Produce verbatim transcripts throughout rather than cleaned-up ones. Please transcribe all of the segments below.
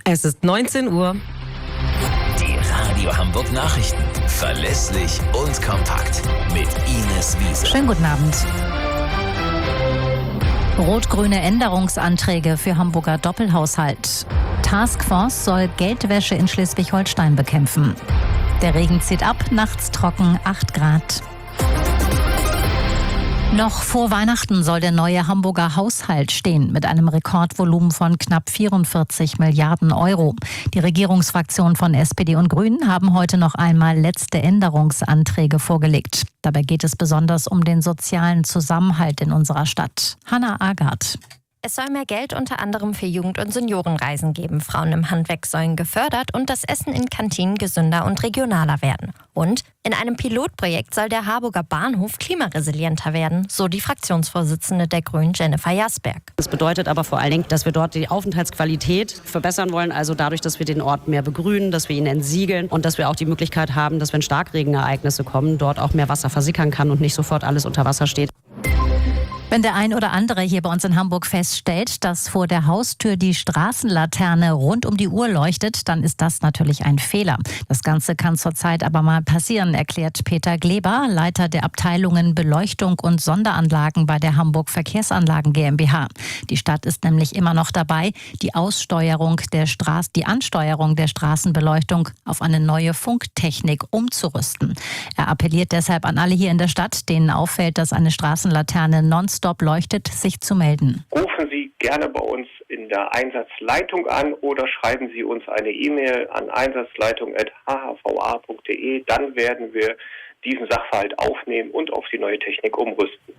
Es ist neunzehn Uhr. Die Radio Hamburg Nachrichten. Verlässlich und kompakt. Mit Ines Wiese. Schönen guten Abend. Rot-grüne Änderungsanträge für Hamburger Doppelhaushalt. Taskforce soll Geldwäsche in Schleswig-Holstein bekämpfen. Der Regen zieht ab, nachts trocken, acht Grad. Noch vor Weihnachten soll der neue Hamburger Haushalt stehen mit einem Rekordvolumen von knapp vierundvierzig Milliarden Euro. Die Regierungsfraktionen von S P D und Grünen haben heute noch einmal letzte Änderungsanträge vorgelegt. Dabei geht es besonders um den sozialen Zusammenhalt in unserer Stadt. Hannah Agard. Es soll mehr Geld unter anderem für Jugend- und Seniorenreisen geben. Frauen im Handwerk sollen gefördert und das Essen in Kantinen gesünder und regionaler werden. Und in einem Pilotprojekt soll der Harburger Bahnhof klimaresilienter werden, so die Fraktionsvorsitzende der Grünen Jennifer Jasberg. Das bedeutet aber vor allen Dingen, dass wir dort die Aufenthaltsqualität verbessern wollen, also dadurch, dass wir den Ort mehr begrünen, dass wir ihn entsiegeln und dass wir auch die Möglichkeit haben, dass wenn Starkregenereignisse kommen, dort auch mehr Wasser versickern kann und nicht sofort alles unter Wasser steht. Wenn der ein oder andere hier bei uns in Hamburg feststellt, dass vor der Haustür die Straßenlaterne rund um die Uhr leuchtet, dann ist das natürlich ein Fehler. Das Ganze kann zurzeit aber mal passieren, erklärt Peter Gleber, Leiter der Abteilungen Beleuchtung und Sonderanlagen bei der Hamburg Verkehrsanlagen GmbH. Die Stadt ist nämlich immer noch dabei, die Aussteuerung der Straß- die Ansteuerung der Straßenbeleuchtung auf eine neue Funktechnik umzurüsten. Er appelliert deshalb an alle hier in der Stadt, denen auffällt, dass eine Straßenlaterne nonstop Stop leuchtet, sich zu melden. Rufen Sie gerne bei uns in der Einsatzleitung an oder schreiben Sie uns eine E-Mail an einsatzleitung at h h v a punkt d e. Dann werden wir diesen Sachverhalt aufnehmen und auf die neue Technik umrüsten.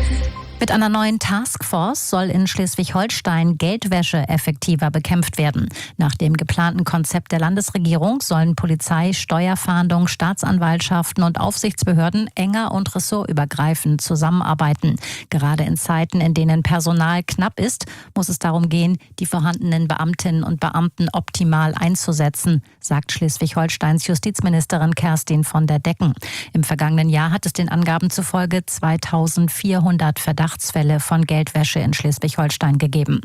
Mit einer neuen Taskforce soll in Schleswig-Holstein Geldwäsche effektiver bekämpft werden. Nach dem geplanten Konzept der Landesregierung sollen Polizei, Steuerfahndung, Staatsanwaltschaften und Aufsichtsbehörden enger und ressortübergreifend zusammenarbeiten. Gerade in Zeiten, in denen Personal knapp ist, muss es darum gehen, die vorhandenen Beamtinnen und Beamten optimal einzusetzen, sagt Schleswig-Holsteins Justizministerin Kerstin von der Decken. Im vergangenen Jahr hat es den Angaben zufolge zweitausendvierhundert Verdachtsfälle von Geldwäsche in Schleswig-Holstein gegeben.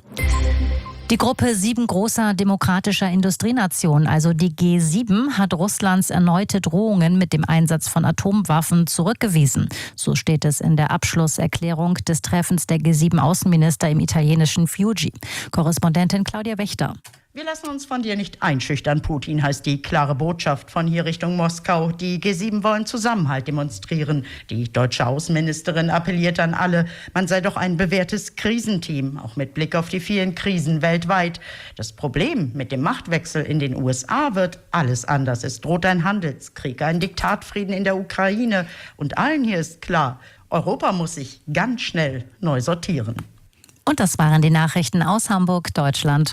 Die Gruppe sieben großer demokratischer Industrienationen, also die G sieben, hat Russlands erneute Drohungen mit dem Einsatz von Atomwaffen zurückgewiesen. So steht es in der Abschlusserklärung des Treffens der G sieben Außenminister im italienischen Fiuggi. Korrespondentin Claudia Wächter. Wir lassen uns von dir nicht einschüchtern, Putin, heißt die klare Botschaft von hier Richtung Moskau. Die G sieben wollen Zusammenhalt demonstrieren. Die deutsche Außenministerin appelliert an alle, man sei doch ein bewährtes Krisenteam, auch mit Blick auf die vielen Krisen weltweit. Das Problem mit dem Machtwechsel in den U S A wird alles anders. Es droht ein Handelskrieg, ein Diktatfrieden in der Ukraine. Und allen hier ist klar, Europa muss sich ganz schnell neu sortieren. Und das waren die Nachrichten aus Hamburg, Deutschland